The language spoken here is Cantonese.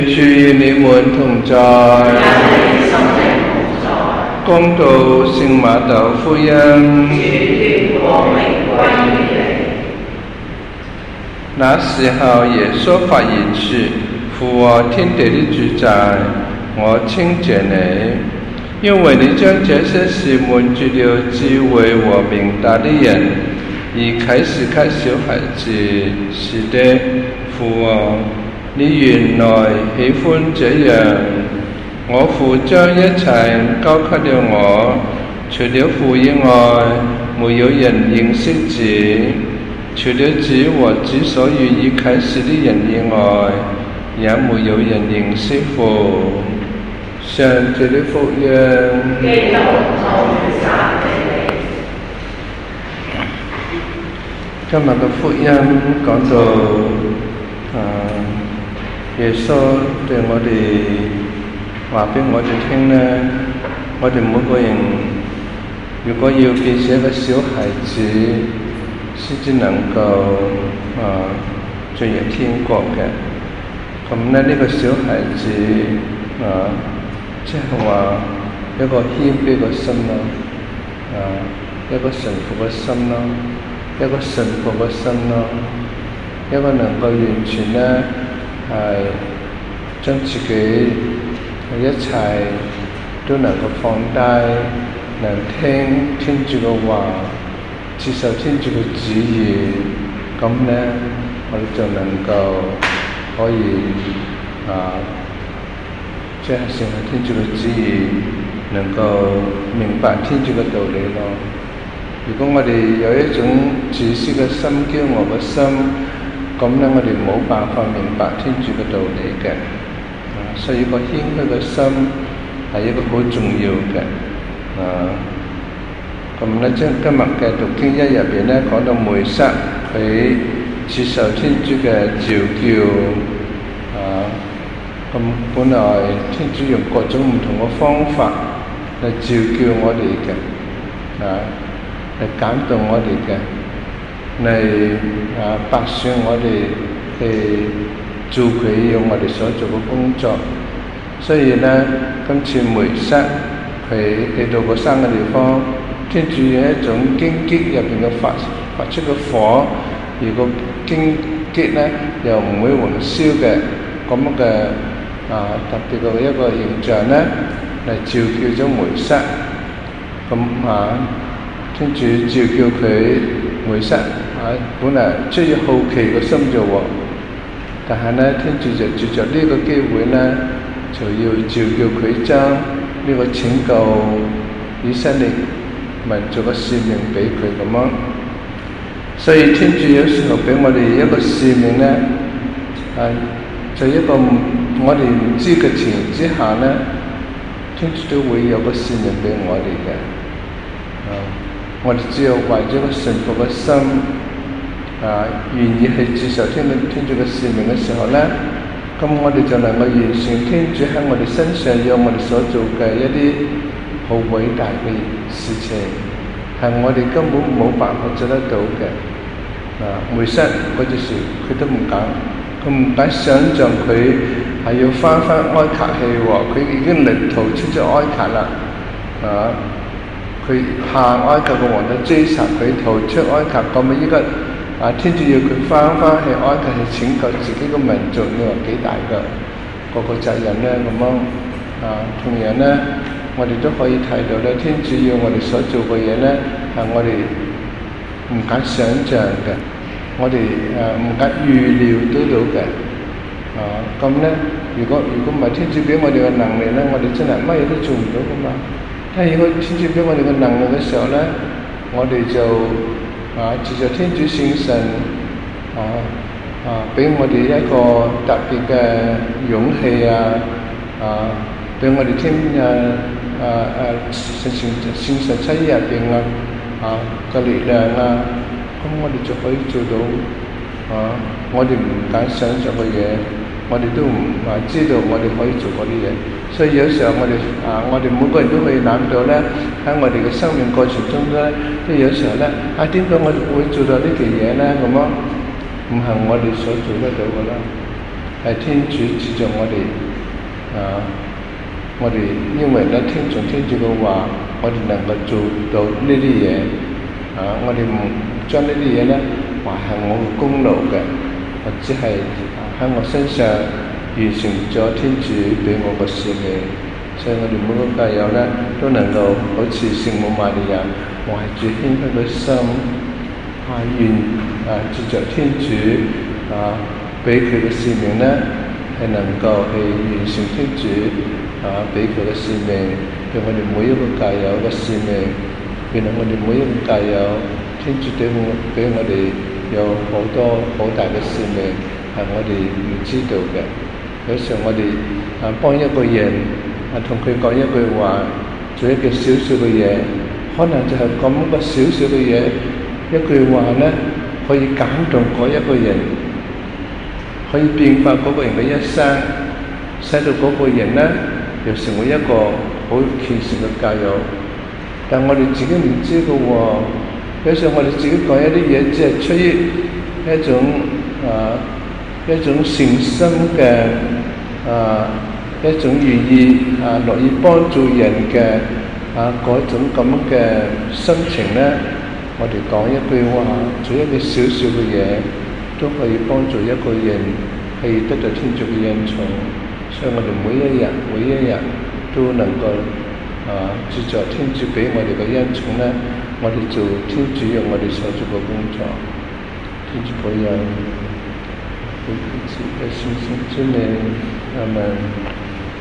主與你們同在，恭讀聖馬竇福音。那時候，耶穌發言說：父啊，天地的主宰，我稱謝你，因為你將這些事瞞住了智慧和明達的人，而啟示給小孩子。是的，父啊，你原來喜歡這樣。我父將一切交給了我，除了父以外，沒有人認識子，除了子和子所願意啟示的人以外，也沒有人認識父。上主的福音。今日嘅福音講到耶穌對我哋話俾我哋聽咧，我哋每個人如果要變成一個小孩子，先至能夠進入天國嘅。咁咧呢個小孩子即係話一個謙卑嘅心咯，一個順服嘅心咯，一個信服嘅心咯，一個能夠完全咧係將自己一切都能夠放低，能聽天主嘅話，接受天主嘅旨意，咁咧我哋就能夠可以即係成為天主嘅旨意，能夠明白天主嘅道理咯。如果我哋有一種自私嘅心、驕傲嘅心，咁咧我哋冇辦法明白天主嘅道理嘅。所以個謙虛嘅心係一個好重要嘅。咁咧將今日嘅讀經一入邊咧講到梅瑟佢接受天主嘅召叫。咁本來天主用各種唔同嘅方法嚟召叫我哋嘅，嚟感動我哋嘅，嚟白選我哋去做佢要我哋所做嘅工作。所以咧，今次梅瑟佢去到嗰三個地方，天主有一種荊棘入邊嘅發出嘅火，而個荊棘咧又唔會焚燒嘅咁嘅特別嘅一個形象咧，嚟召叫咗梅瑟。咁天主召叫佢梅瑟本來出於好奇嘅心啫喎，但係咧天主就藉着呢個機會咧，就要召叫佢將呢個拯救以色列民族嘅使命俾佢咁樣。所以天主有時候俾我哋一個使命咧，在一個我哋唔知嘅情形之下咧，天主都會有個使命俾我哋嘅。我哋只有懷咗個順服嘅心，願意去接受天主嘅使命嘅時候咧，咁我哋就能夠完成天主喺我哋身上要我哋所做嘅一啲好偉大嘅事情，係我哋根本冇辦法做得到嘅。梅瑟嗰陣時佢都唔敢，佢唔敢想像佢係要翻埃及去喎，佢已經逃出咗埃及啦。佢怕埃及嘅皇帝追殺佢，逃出埃及，咁依家天主要佢翻去埃及去拯救自己嘅民族，你話幾大個責任咧？咁同樣咧，我哋都可以睇到咧，天主要我哋所做嘅嘢咧，係我哋唔敢想像嘅，我哋唔敢預料得到嘅。咁咧，如果唔係天主俾我哋嘅能力咧，我哋真係乜嘢都做唔到噶嘛。但係如果天主俾我哋嘅能力嘅時候咧，我哋就藉著天主聖神俾我哋一個特別嘅勇氣俾我哋添聖神七入邊嘅力量咁我哋就可以做到我哋唔敢想像嘅嘢，我哋都唔知道我哋可以做嗰啲嘢。所以有時候我哋每個人都可以諗到咧，喺我哋嘅生命過程中咧，都有時候咧點解我會做到呢件嘢咧？咁唔係我哋所做得到嘅啦。 係天主指著我哋我哋因為咧聽從天主嘅話，我哋能夠做到呢啲嘢我哋唔將呢啲嘢咧話係我嘅功勞嘅，我只係喺我身上完成咗天主俾我嘅使命。所以我哋每個教友咧都能夠好似聖母瑪利亞懷住謙卑嘅心願接著天主俾佢嘅使命咧，係能夠去完成天主俾佢嘅使命，俾我哋每一個教友嘅使命。原來我哋每一個教友，天主俾我哋有好多好大嘅使命，係我哋唔知道嘅。有時候我哋幫一個人同佢講一句話，做一件少少嘅嘢，可能就係咁個少少嘅嘢，一句話咧可以感動嗰一個人，可以變化嗰個人嘅一生，使到嗰個人咧又成為一個好虔誠嘅教友。但我哋自己唔知嘅喎，有時候我哋自己講一啲嘢，只係出於一種誠心嘅一種願意樂意幫助人嘅嗰種咁嘅心情咧，我哋講一句話，做一個少少嘅嘢，都可以幫助一個人可以得到天主嘅恩寵。所以我哋每一日都能夠接著天主俾我哋嘅恩寵咧，我哋做天主讓我哋所做嘅工作。天主保佑，奉天主嘅聖神之名，阿們。